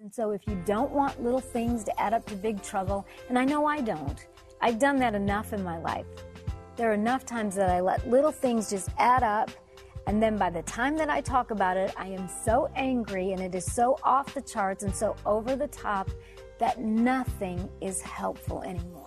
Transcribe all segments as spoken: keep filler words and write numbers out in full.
And so if you don't want little things to add up to big trouble, and I know I don't, I've done that enough in my life. There are enough times that I let little things just add up, and then by the time that I talk about it, I am so angry and it is so off the charts and so over the top that nothing is helpful anymore.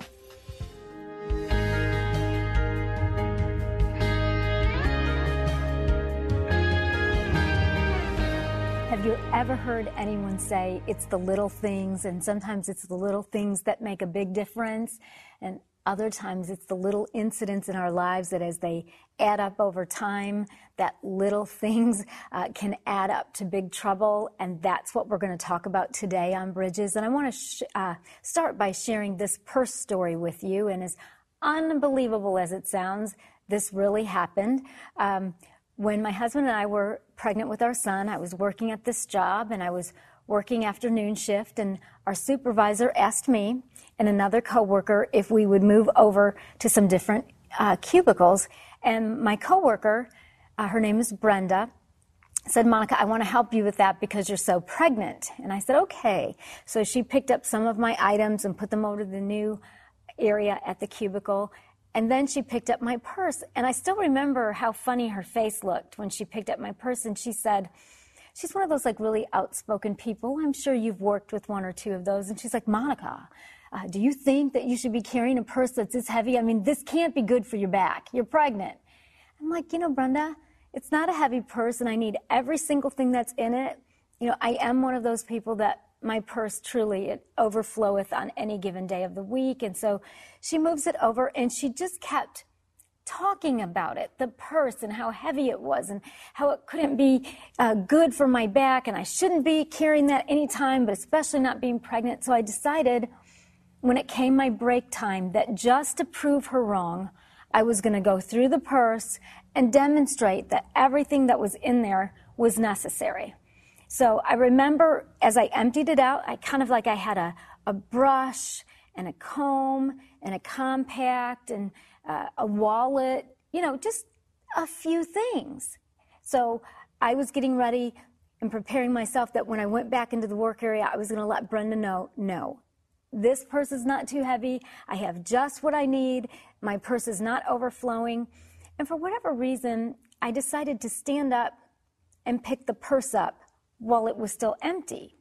Have you ever heard anyone say it's the little things, and sometimes it's the little things that make a big difference, and other times it's the little incidents in our lives that as they add up over time, that little things uh, can add up to big trouble, and that's what we're going to talk about today on Bridges. And I want to sh- uh, start by sharing this purse story with you, and as unbelievable as it sounds, this really happened. Um, When my husband and I were pregnant with our son, I was working at this job, and I was working afternoon shift, and our supervisor asked me and another coworker if we would move over to some different uh, cubicles. And my coworker, uh, her name is Brenda, said, "Monica, I want to help you with that because you're so pregnant." And I said, okay. So she picked up some of my items and put them over to the new area at the cubicle. And then she picked up my purse, and I still remember how funny her face looked when she picked up my purse, and she said, she's one of those like really outspoken people. I'm sure you've worked with one or two of those. And she's like, "Monica, uh, do you think that you should be carrying a purse that's this heavy? I mean, this can't be good for your back. You're pregnant." I'm like, you know, Brenda, it's not a heavy purse, and I need every single thing that's in it. You know, I am one of those people that my purse truly, it overfloweth on any given day of the week. And so she moves it over, and she just kept talking about it, the purse, and how heavy it was, and how it couldn't be uh, good for my back, and I shouldn't be carrying that anytime, but especially not being pregnant. So I decided when it came my break time that just to prove her wrong, I was going to go through the purse and demonstrate that everything that was in there was necessary. So I remember as I emptied it out, I kind of like I had a, a brush and a comb and a compact and uh, a wallet, you know, just a few things. So I was getting ready and preparing myself that when I went back into the work area, I was going to let Brenda know, no, this purse is not too heavy. I have just what I need. My purse is not overflowing. And for whatever reason, I decided to stand up and pick the purse up while it was still empty.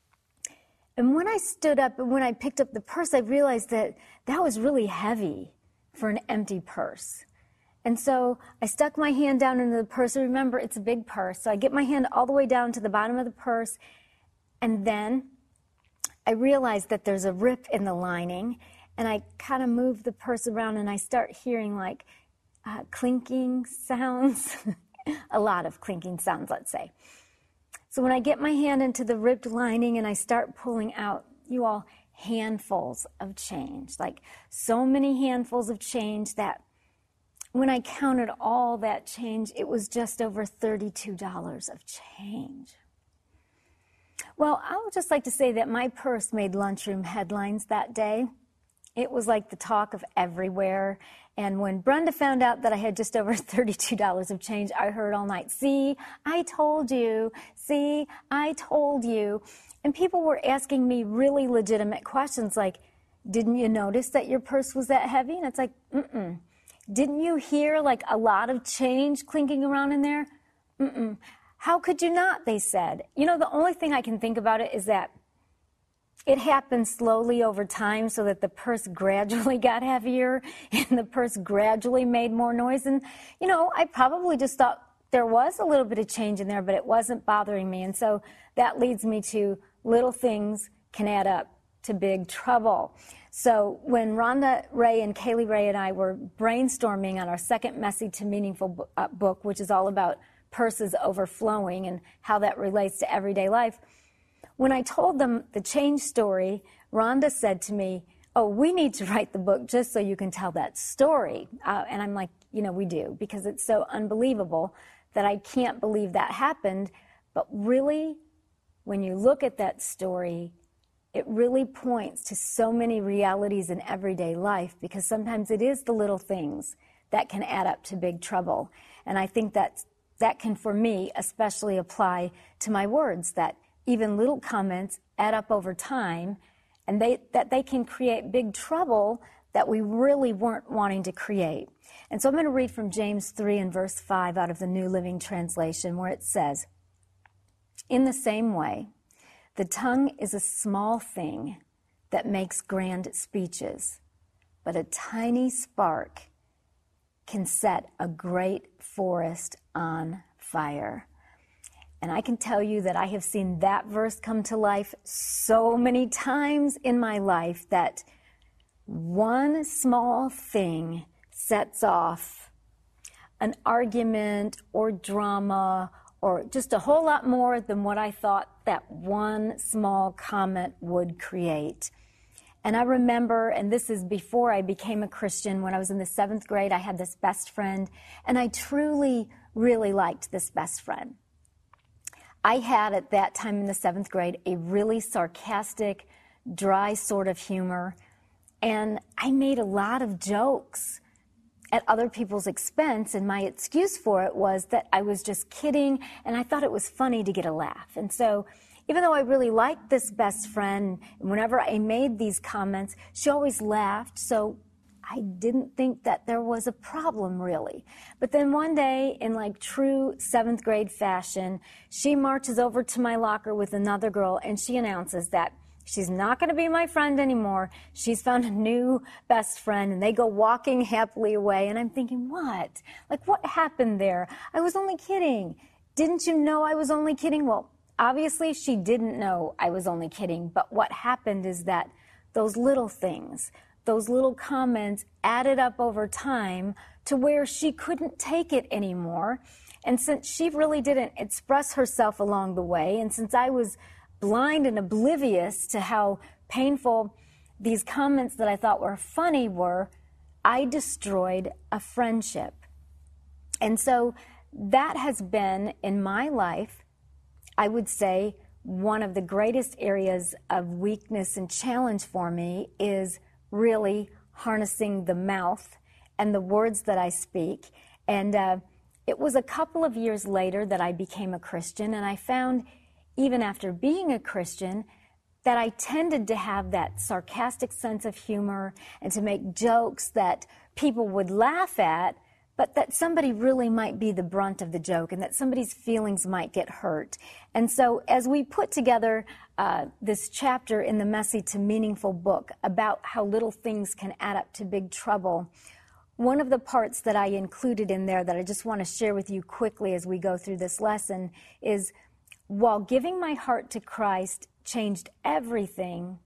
And when I stood up and when I picked up the purse, I realized that that was really heavy for an empty purse. And so I stuck my hand down into the purse. And remember, it's a big purse. So I get my hand all the way down to the bottom of the purse. And then I realized that there's a rip in the lining. And I kind of move the purse around, and I start hearing like uh, clinking sounds, a lot of clinking sounds, let's say. So when I get my hand into the ripped lining and I start pulling out, you all, handfuls of change, like so many handfuls of change that when I counted all that change, it was just over thirty-two dollars of change. Well, I would just like to say that my purse made lunchroom headlines that day. It was like the talk of everywhere. And when Brenda found out that I had just over thirty-two dollars of change, I heard all night, "See, I told you. See, I told you." And people were asking me really legitimate questions like, "Didn't you notice that your purse was that heavy?" And it's like, mm-mm. "Didn't you hear like a lot of change clinking around in there?" Mm-mm. "How could you not?" they said. You know, the only thing I can think about it is that it happened slowly over time so that the purse gradually got heavier and the purse gradually made more noise. And, you know, I probably just thought there was a little bit of change in there, but it wasn't bothering me. And so that leads me to little things can add up to big trouble. So when Rhonda Ray and Kaylee Ray and I were brainstorming on our second Messy to Meaningful book, which is all about purses overflowing and how that relates to everyday life, when I told them the change story, Rhonda said to me, "Oh, we need to write the book just so you can tell that story." Uh, and I'm like, you know, we do, because it's so unbelievable that I can't believe that happened. But really, when you look at that story, it really points to so many realities in everyday life, because sometimes it is the little things that can add up to big trouble. And I think that that can, for me, especially apply to my words, that even little comments add up over time, and they, that they can create big trouble that we really weren't wanting to create. And so I'm going to read from James three and verse five out of the New Living Translation, where it says, "In the same way, the tongue is a small thing that makes grand speeches, but a tiny spark can set a great forest on fire." And I can tell you that I have seen that verse come to life so many times in my life, that one small thing sets off an argument or drama or just a whole lot more than what I thought that one small comment would create. And I remember, and this is before I became a Christian, when I was in the seventh grade, I had this best friend, and I truly, really liked this best friend. I had, at that time in the seventh grade, a really sarcastic, dry sort of humor, and I made a lot of jokes at other people's expense, and my excuse for it was that I was just kidding, and I thought it was funny to get a laugh. And so even though I really liked this best friend, whenever I made these comments, she always laughed, so I didn't think that there was a problem, really. But then one day, in like true seventh grade fashion, she marches over to my locker with another girl, and she announces that she's not going to be my friend anymore. She's found a new best friend, and they go walking happily away. And I'm thinking, what? Like, what happened there? I was only kidding. Didn't you know I was only kidding? Well, obviously she didn't know I was only kidding. But what happened is that those little things, those little comments added up over time to where she couldn't take it anymore. And since she really didn't express herself along the way, and since I was blind and oblivious to how painful these comments that I thought were funny were, I destroyed a friendship. And so that has been, in my life, I would say, one of the greatest areas of weakness and challenge for me is really harnessing the mouth and the words that I speak. And uh, it was a couple of years later that I became a Christian, and I found, even after being a Christian, that I tended to have that sarcastic sense of humor and to make jokes that people would laugh at, but that somebody really might be the brunt of the joke and that somebody's feelings might get hurt. And so as we put together uh, this chapter in the Messy to Meaningful book about how little things can add up to big trouble, one of the parts that I included in there that I just want to share with you quickly as we go through this lesson is, while giving my heart to Christ changed everything,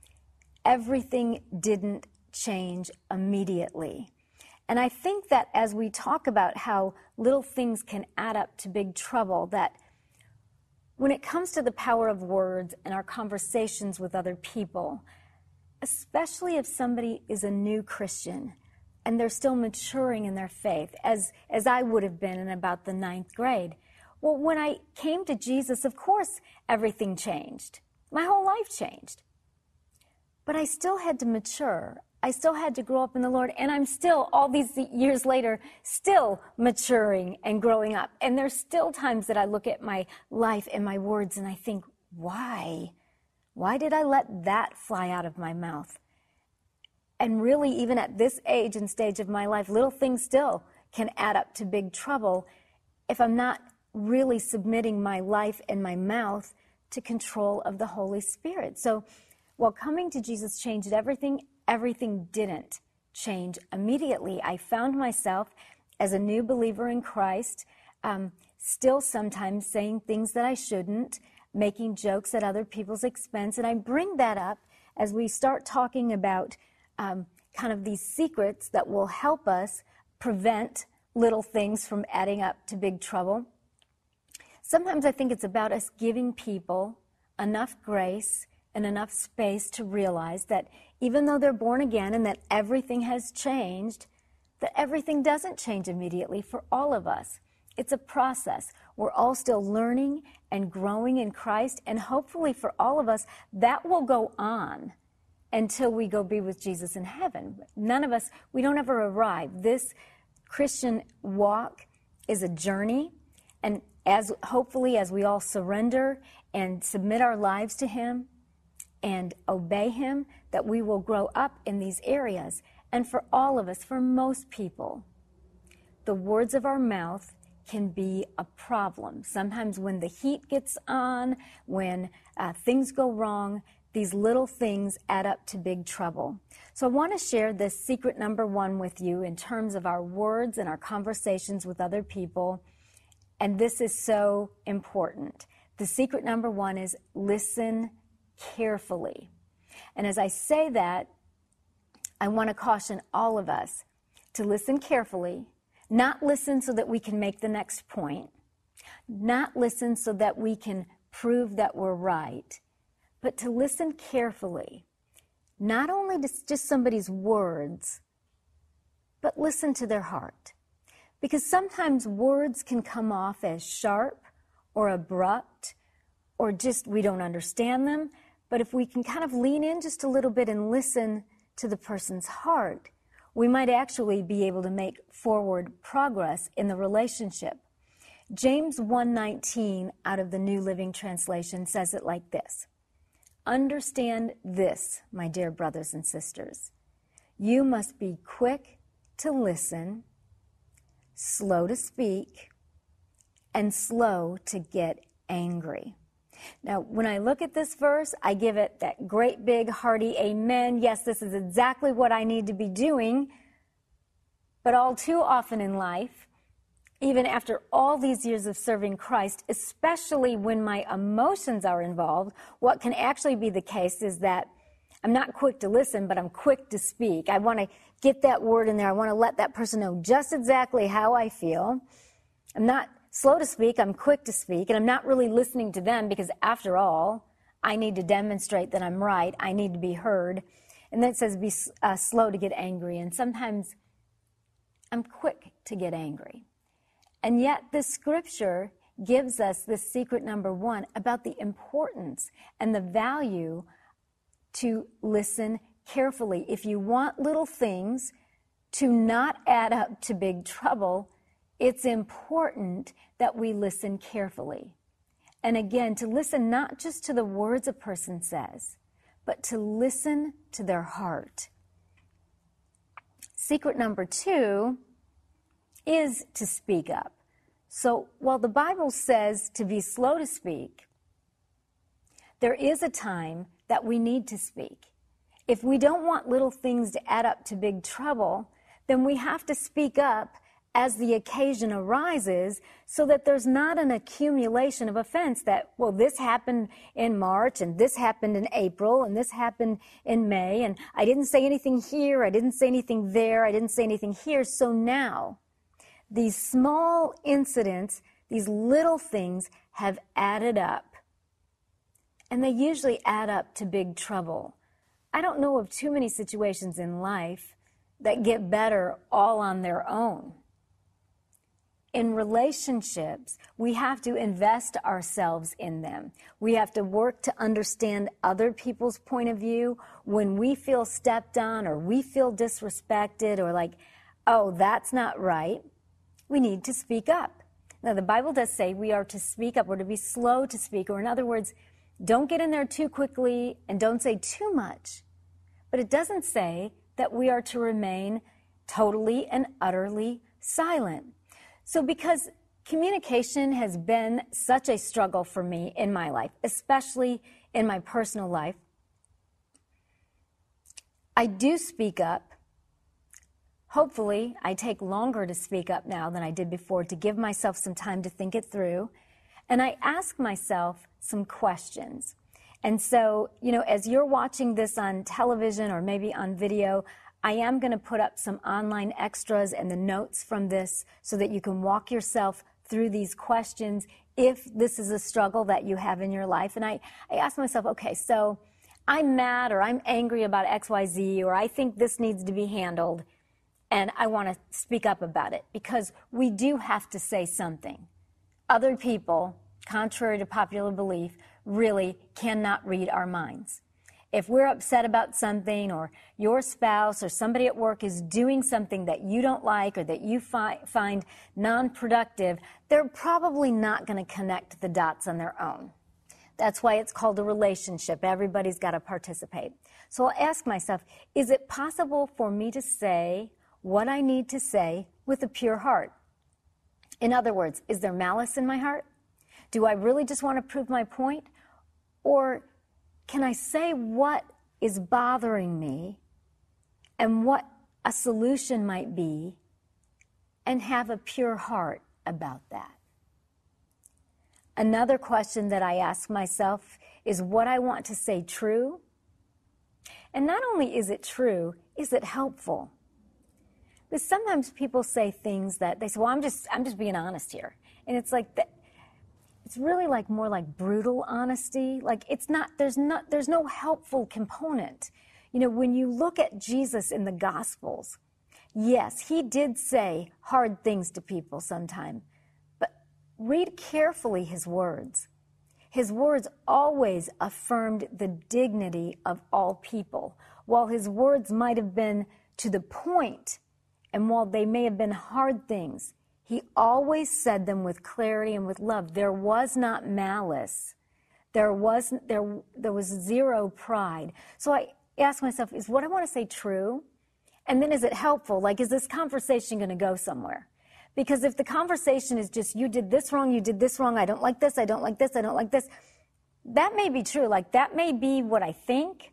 everything didn't change immediately. And I think that as we talk about how little things can add up to big trouble, that when it comes to the power of words and our conversations with other people, especially if somebody is a new Christian and they're still maturing in their faith, as, as I would have been in about the ninth grade, well, when I came to Jesus, of course, everything changed. My whole life changed. But I still had to mature. I still had to grow up in the Lord, and I'm still, all these years later, still maturing and growing up. And there's still times that I look at my life and my words and I think, why? Why did I let that fly out of my mouth? And really, even at this age and stage of my life, little things still can add up to big trouble if I'm not really submitting my life and my mouth to control of the Holy Spirit. So while coming to Jesus changed everything, everything didn't change immediately. I found myself as a new believer in Christ, um, still sometimes saying things that I shouldn't, making jokes at other people's expense. And I bring that up as we start talking about um, kind of these secrets that will help us prevent little things from adding up to big trouble. Sometimes I think it's about us giving people enough grace and enough space to realize that even though they're born again and that everything has changed, that everything doesn't change immediately for all of us. It's a process. We're all still learning and growing in Christ, and hopefully for all of us, that will go on until we go be with Jesus in heaven. None of us, we don't ever arrive. This Christian walk is a journey, and as hopefully as we all surrender and submit our lives to Him, and obey him, that we will grow up in these areas. And for all of us, for most people, the words of our mouth can be a problem. Sometimes when the heat gets on, when uh, things go wrong, these little things add up to big trouble. So I want to share this secret number one with you in terms of our words and our conversations with other people. And this is so important. The secret number one is listen carefully. And as I say that, I want to caution all of us to listen carefully, not listen so that we can make the next point, not listen so that we can prove that we're right, but to listen carefully, not only to just somebody's words, but listen to their heart. Because sometimes words can come off as sharp or abrupt, or just we don't understand them. But if we can kind of lean in just a little bit and listen to the person's heart, we might actually be able to make forward progress in the relationship. James one nineteen out of the New Living Translation says it like this: understand this, my dear brothers and sisters. You must be quick to listen, slow to speak, and slow to get angry. Now, when I look at this verse, I give it that great big hearty amen. Yes, this is exactly what I need to be doing. But all too often in life, even after all these years of serving Christ, especially when my emotions are involved, what can actually be the case is that I'm not quick to listen, but I'm quick to speak. I want to get that word in there. I want to let that person know just exactly how I feel. I'm not slow to speak, I'm quick to speak, and I'm not really listening to them because, after all, I need to demonstrate that I'm right. I need to be heard. And then it says be uh, slow to get angry, and sometimes I'm quick to get angry. And yet this scripture gives us this secret number one about the importance and the value to listen carefully. If you want little things to not add up to big trouble, it's important that we listen carefully. And again, to listen not just to the words a person says, but to listen to their heart. Secret number two is to speak up. So while the Bible says to be slow to speak, there is a time that we need to speak. If we don't want little things to add up to big trouble, then we have to speak up as the occasion arises, so that there's not an accumulation of offense that, well, this happened in March, and this happened in April, and this happened in May, and I didn't say anything here, I didn't say anything there, I didn't say anything here, so now these small incidents, these little things have added up, and they usually add up to big trouble. I don't know of too many situations in life that get better all on their own. In relationships, we have to invest ourselves in them. We have to work to understand other people's point of view. When we feel stepped on or we feel disrespected or like, oh, that's not right, we need to speak up. Now, the Bible does say we are to speak up or to be slow to speak, or in other words, don't get in there too quickly and don't say too much. But it doesn't say that we are to remain totally and utterly silent. So because communication has been such a struggle for me in my life, especially in my personal life, I do speak up. Hopefully, I take longer to speak up now than I did before, to give myself some time to think it through. And I ask myself some questions. And so, you know, as you're watching this on television or maybe on video, I am going to put up some online extras and the notes from this so that you can walk yourself through these questions if this is a struggle that you have in your life. And I, I ask myself, okay, so I'm mad or I'm angry about X Y Z, or I think this needs to be handled, and I want to speak up about it, because we do have to say something. Other people, contrary to popular belief, really cannot read our minds. If we're upset about something, or your spouse or somebody at work is doing something that you don't like or that you fi- find non-productive, they're probably not going to connect the dots on their own. That's why it's called a relationship. Everybody's got to participate. So I'll ask myself, is it possible for me to say what I need to say with a pure heart? In other words, is there malice in my heart? Do I really just want to prove my point? Or can I say what is bothering me and what a solution might be and have a pure heart about that? Another question that I ask myself is what I want to say true? And not only is it true, is it helpful? Because sometimes people say things that they say, well, I'm just I'm just being honest here. And it's like that it's really like more like brutal honesty. Like it's not there's not there's no helpful component. You know, when you look at Jesus in the Gospels, yes, he did say hard things to people sometimes. Read carefully his words. His words always affirmed the dignity of all people. While his words might have been to the point, and while they may have been hard things, he always said them with clarity and with love. There was not malice. There was, there, there was zero pride. So I ask myself, is what I want to say true? And then is it helpful? Like, is this conversation going to go somewhere? Because if the conversation is just, you did this wrong, you did this wrong, I don't like this, I don't like this, I don't like this, that may be true. Like, that may be what I think.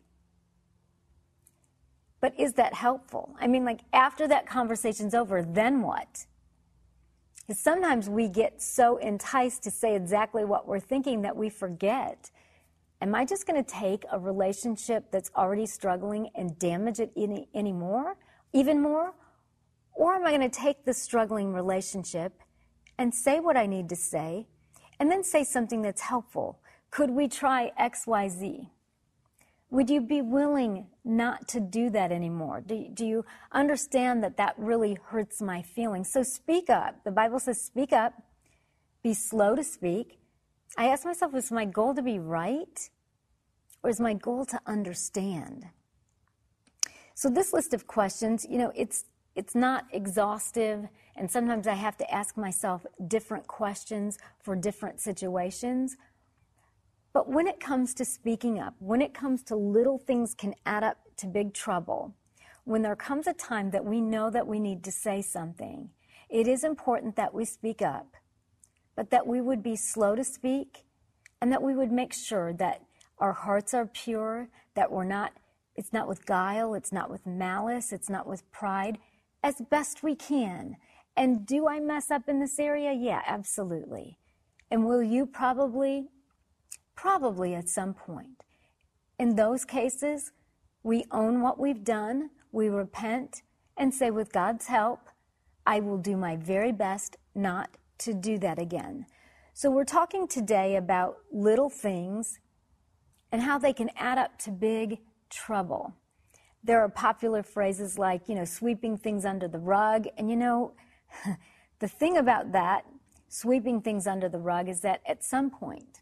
But is that helpful? I mean, like, after that conversation's over, then what? Because sometimes we get so enticed to say exactly what we're thinking that we forget. Am I just going to take a relationship that's already struggling and damage it any, any more, even more? Or am I going to take this struggling relationship and say what I need to say and then say something that's helpful? Could we try X, Y, Z? Would you be willing not to do that anymore? Do, do you understand that that really hurts my feelings? So speak up. The Bible says speak up, be slow to speak. I ask myself, is my goal to be right or is my goal to understand? So this list of questions, you know, it's It's not exhaustive, and sometimes I have to ask myself different questions for different situations. But when it comes to speaking up, when it comes to little things can add up to big trouble, when there comes a time that we know that we need to say something, it is important that we speak up, but that we would be slow to speak, and that we would make sure that our hearts are pure, that we're not, it's not with guile, it's not with malice, it's not with pride, as best we can. And do I mess up in this area? Yeah, absolutely. And will you probably, probably at some point. In those cases, we own what we've done, we repent, and say, with God's help, I will do my very best not to do that again. So we're talking today about little things and how they can add up to big trouble. There are popular phrases like, you know, sweeping things under the rug. And, you know, the thing about that, sweeping things under the rug, is that at some point,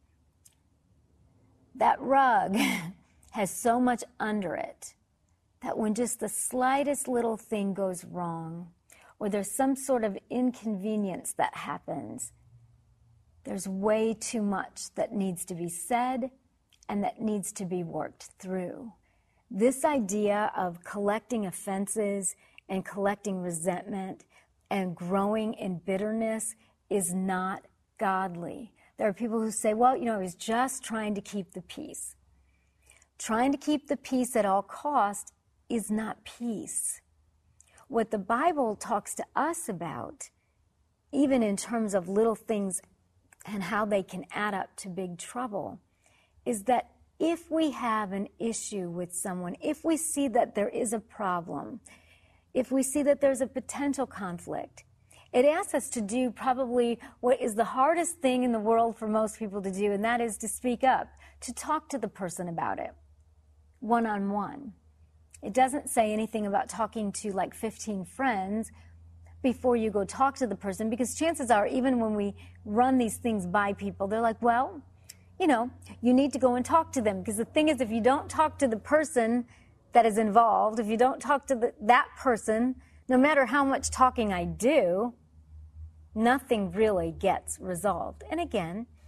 that rug has so much under it that when just the slightest little thing goes wrong, or there's some sort of inconvenience that happens, there's way too much that needs to be said and that needs to be worked through. This idea of collecting offenses and collecting resentment and growing in bitterness is not godly. There are people who say, well, you know, I was just trying to keep the peace. Trying to keep the peace at all cost is not peace. What the Bible talks to us about, even in terms of little things and how they can add up to big trouble, is that if we have an issue with someone, if we see that there is a problem, if we see that there's a potential conflict, it asks us to do probably what is the hardest thing in the world for most people to do, and that is to speak up, to talk to the person about it, one-on-one. It doesn't say anything about talking to like fifteen friends before you go talk to the person, because chances are, even when we run these things by people, they're like, well, you know, you need to go and talk to them. Because the thing is, if you don't talk to the person that is involved, if you don't talk to the, that person, no matter how much talking I do, nothing really gets resolved. And again,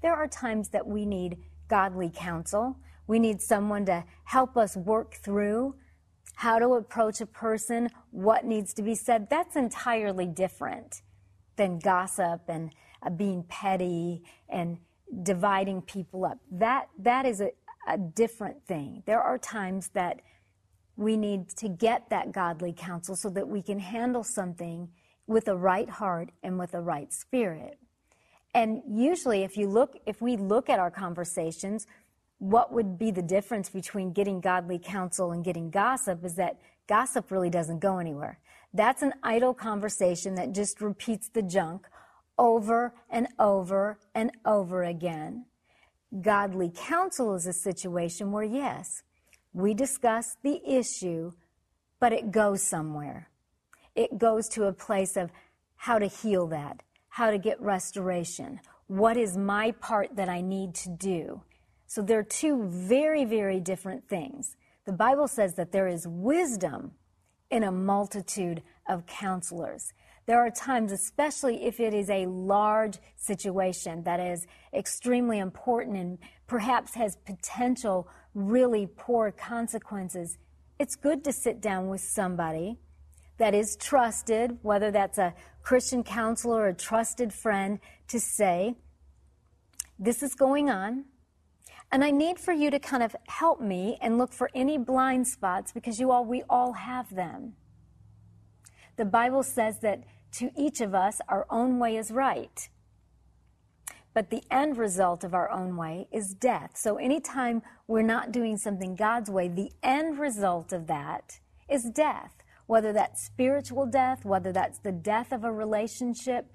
there are times that we need godly counsel. We need someone to help us work through how to approach a person, what needs to be said. That's entirely different than gossip and uh, being petty and dividing people up. That that is a, a different thing. There are times that we need to get that godly counsel so that we can handle something with a right heart and with a right spirit. And usually if you look, if we look at our conversations, what would be the difference between getting godly counsel and getting gossip is that gossip really doesn't go anywhere. That's an idle conversation that just repeats the junk over and over and over again. Godly counsel is a situation where, yes, we discuss the issue, but it goes somewhere. It goes to a place of how to heal that, how to get restoration. What is my part that I need to do? So they're two very, very different things. The Bible says that there is wisdom in a multitude of counselors. There are times, especially if it is a large situation that is extremely important and perhaps has potential really poor consequences, it's good to sit down with somebody that is trusted, whether that's a Christian counselor or a trusted friend, to say, this is going on, and I need for you to kind of help me and look for any blind spots, because you all, we all have them. The Bible says that to each of us, our own way is right. But the end result of our own way is death. So anytime we're not doing something God's way, the end result of that is death. Whether that's spiritual death, whether that's the death of a relationship,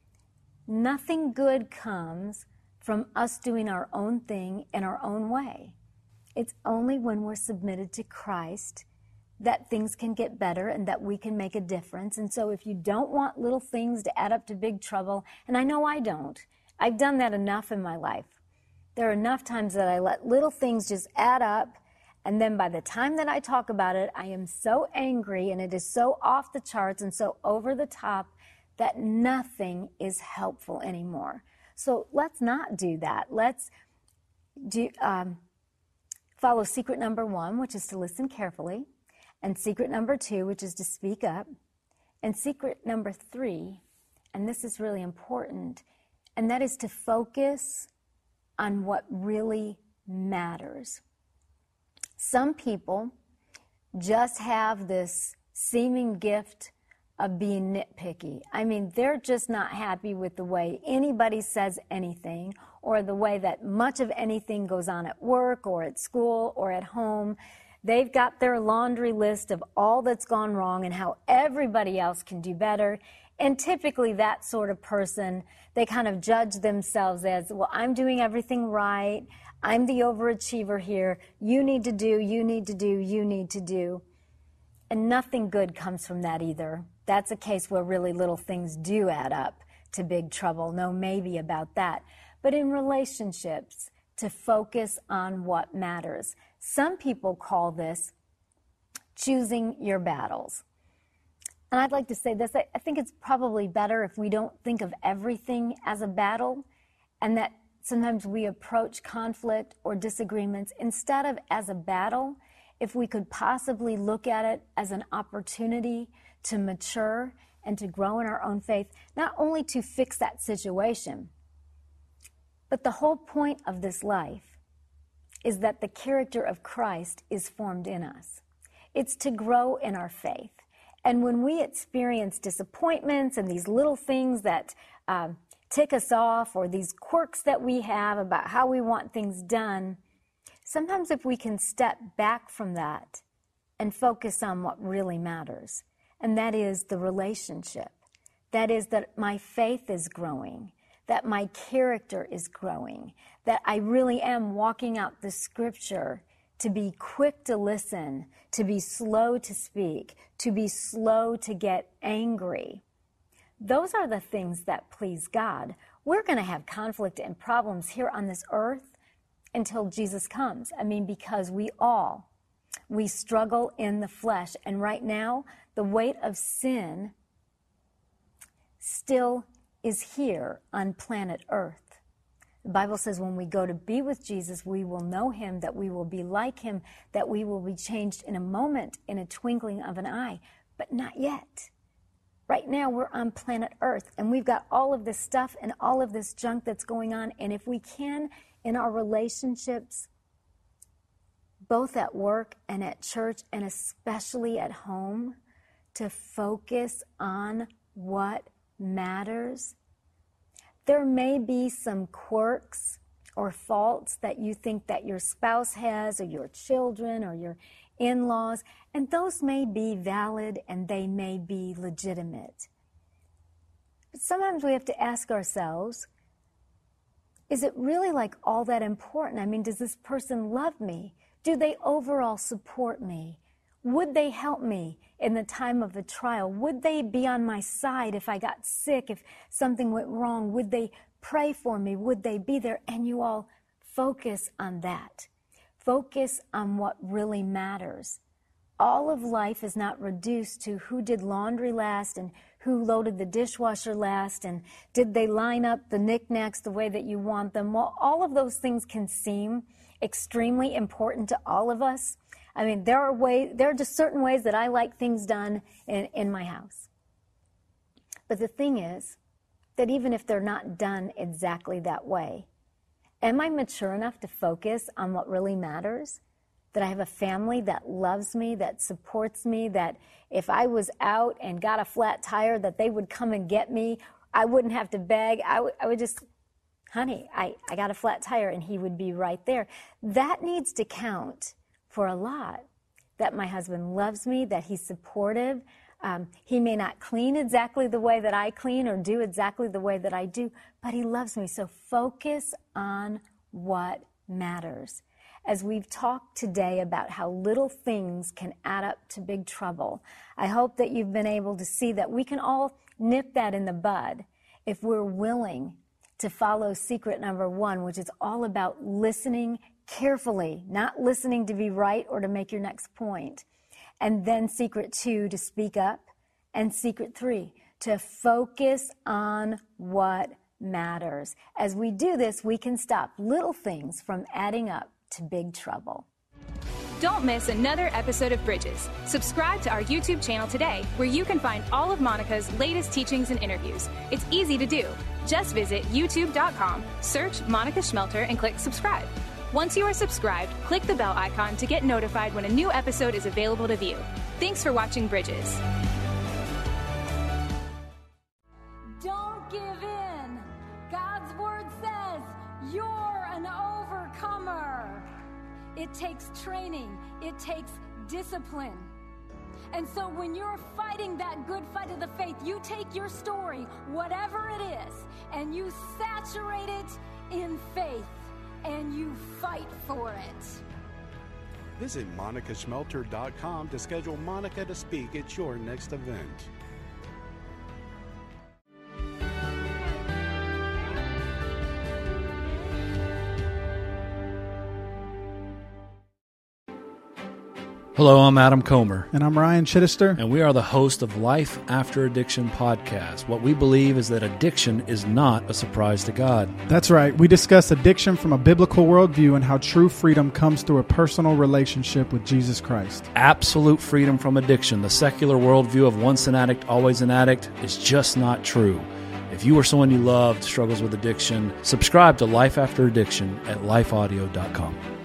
nothing good comes from us doing our own thing in our own way. It's only when we're submitted to Christ that things can get better and that we can make a difference. And so if you don't want little things to add up to big trouble, and I know I don't, I've done that enough in my life. There are enough times that I let little things just add up, and then by the time that I talk about it, I am so angry and it is so off the charts and so over the top that nothing is helpful anymore. So let's not do that. Let's do um, follow secret number one, which is to listen carefully, and secret number two, which is to speak up, and secret number three, and this is really important, and that is to focus on what really matters. Some people just have this seeming gift of being nitpicky. I mean, they're just not happy with the way anybody says anything, or the way that much of anything goes on at work or at school or at home. They've got their laundry list of all that's gone wrong and how everybody else can do better. And typically that sort of person, they kind of judge themselves as, well, I'm doing everything right. I'm the overachiever here. You need to do, you need to do, you need to do. And nothing good comes from that either. That's a case where really little things do add up to big trouble. No maybe about that. But in relationships, to focus on what matters. Some people call this choosing your battles. And I'd like to say this, I think it's probably better if we don't think of everything as a battle, and that sometimes we approach conflict or disagreements instead of as a battle, if we could possibly look at it as an opportunity to mature and to grow in our own faith, not only to fix that situation, but the whole point of this life is that the character of Christ is formed in us. It's to grow in our faith. And when we experience disappointments and these little things that um, tick us off, or these quirks that we have about how we want things done, sometimes if we can step back from that and focus on what really matters, and that is the relationship, that is that my faith is growing, that my character is growing, that I really am walking out the scripture to be quick to listen, to be slow to speak, to be slow to get angry. Those are the things that please God. We're going to have conflict and problems here on this earth until Jesus comes. I mean, because we all, we struggle in the flesh. And right now, the weight of sin still is here on planet Earth. The Bible says when we go to be with Jesus, we will know him, that we will be like him, that we will be changed in a moment, in a twinkling of an eye, but not yet. Right now, we're on planet Earth, and we've got all of this stuff and all of this junk that's going on, and if we can, in our relationships, both at work and at church, and especially at home, to focus on what matters. There may be some quirks or faults that you think that your spouse has, or your children, or your in-laws, and those may be valid and they may be legitimate. But sometimes we have to ask ourselves, is it really like all that important? I mean, does this person love me? Do they overall support me? Would they help me in the time of the trial? Would they be on my side if I got sick, if something went wrong? Would they pray for me? Would they be there? And you all focus on that. Focus on what really matters. All of life is not reduced to who did laundry last and who loaded the dishwasher last and did they line up the knickknacks the way that you want them. Well, all of those things can seem extremely important to all of us. I mean, there are ways, there are just certain ways that I like things done in, in my house. But the thing is that even if they're not done exactly that way, am I mature enough to focus on what really matters? That I have a family that loves me, that supports me, that if I was out and got a flat tire, that they would come and get me. I wouldn't have to beg. I, w- I would just, honey, I, I got a flat tire, and he would be right there. That needs to count for a lot. That my husband loves me, that he's supportive. Um, he may not clean exactly the way that I clean or do exactly the way that I do, but he loves me. So focus on what matters. As we've talked today about how little things can add up to big trouble, I hope that you've been able to see that we can all nip that in the bud if we're willing to follow secret number one, which is all about listening carefully, not listening to be right or to make your next point. And then secret two, to speak up. And secret three, to focus on what matters. As we do this, we can stop little things from adding up to big trouble. Don't miss another episode of Bridges. Subscribe to our YouTube channel today, where you can find all of Monica's latest teachings and interviews. It's easy to do. Just visit youtube dot com, search Monica Schmelter, and click subscribe. Once you are subscribed, click the bell icon to get notified when a new episode is available to view. Thanks for watching Bridges. Don't give in. God's word says you're an overcomer. It takes training. It takes discipline. And so when you're fighting that good fight of the faith, you take your story, whatever it is, and you saturate it in faith. And you fight for it. Visit monica schmelter dot com to schedule Monica to speak at your next event. Hello, I'm Adam Comer. And I'm Ryan Chittister. And we are the host of Life After Addiction podcast. What we believe is that addiction is not a surprise to God. That's right. We discuss addiction from a biblical worldview and how true freedom comes through a personal relationship with Jesus Christ. Absolute freedom from addiction. The secular worldview of once an addict, always an addict is just not true. If you or someone you loved struggles with addiction, subscribe to Life After Addiction at life audio dot com.